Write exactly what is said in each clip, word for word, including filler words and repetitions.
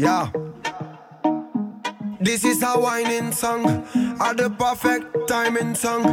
Yeah. This is a whining song, a the perfect timing song.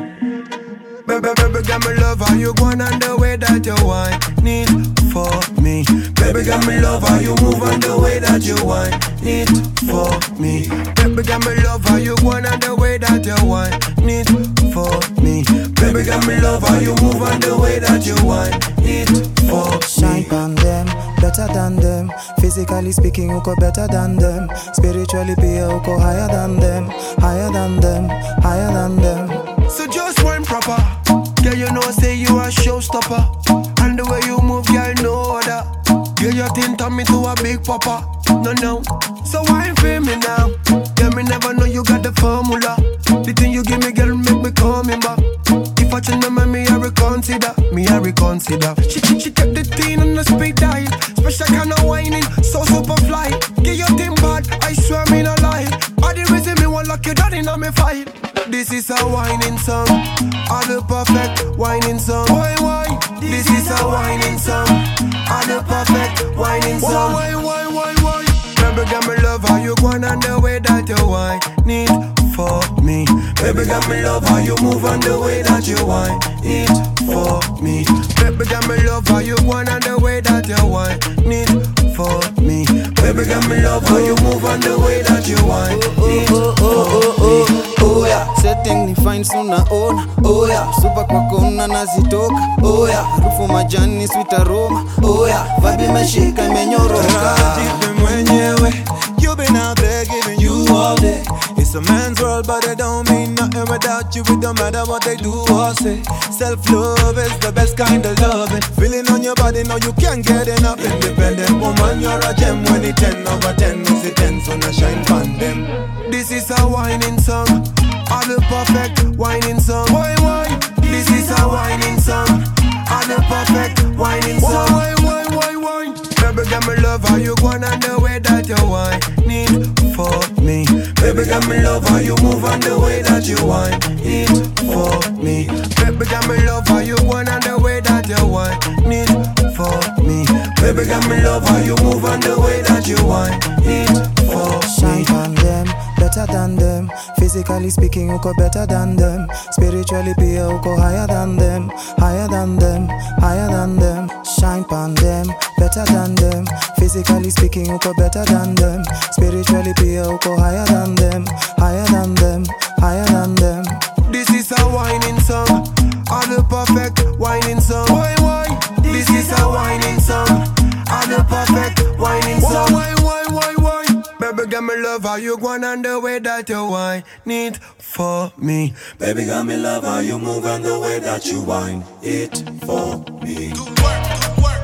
Baby, baby, got me love how you going and the way that you whine need for me. Baby, got me love how you move and the way that you whine need for me. Baby, got me love how you going and the way that you whine need for me. Baby, got me love how you move and the way that you whine need for me. Shine on them, better than them. Physically speaking, you go better than them. Spiritually, be you go higher than them, higher than them, higher than them. So just one proper. Girl, you know, say you a showstopper. And the way you move, girl, no other. Girl, your thing turn me to a big papa. No, no. So why for me now? Girl, me never know you got the formula. The thing you give me, girl, make me coming back. If I change my mind, me I reconsider. Me I reconsider. She, she, she kept the thing on the speed dial. Special kind of whining, so super fly. Get your thing bad, I swear me no lie. All the reason me want lock you down in on me file. This is a whining song, all the perfect whining song. Why, why? This is a whining song, all the perfect whining song. Why, why, why, why? Baby, got me love how you going and the way that you whine need for me. Baby, got me love how you move and the way that you whine need for me. Baby, got me love how you going and the way that you whine need for me. Baby, got me love how you move and the way that you whine need for me. Oh yeah, setting ni fine suna ona. Oh yeah, super kwa kona nazitoka. Oh yeah, harufu majani sweet aroma. Oh yeah, vibe imeshika imenyoroka. Jipe mwenyewe, you been out there giving you all day. It's a man's world but it don't mean nothing without you. It don't matter what they do or say. Self-love is the best kind of loving. Feeling on your body, now you can't get enough. Independent woman, you're a gem. When it ten over ten, is it ten, so now shine on them. This is a whining song, all the perfect whining song. Why, why? This is a whining song, all the perfect whining song. Why, why, why, why? Baby, got me love how you going and the way that you whine need for me. Baby, got me love how you move and the way that you whine need for me. Baby, got me love how you going and the way that you whine need for me. Baby, got me love how you move and the way that you whine need for me. Shine on them, better than them. Physically speaking, you go better than them. Spiritually, be you go higher than them, higher than them, higher than them. Shine on them, better than them. Physically speaking, you go better than them. Spiritually, be you go higher than them, higher than them, higher than them. This is a whining song, all the perfect whining song. Why, why? This is a whining song, all the perfect whining song. Why, why, why, why? Baby, got me love how you going and the way that you whine need for me. Baby, got me love how you move and the way that you whine it for me. Do work, do work.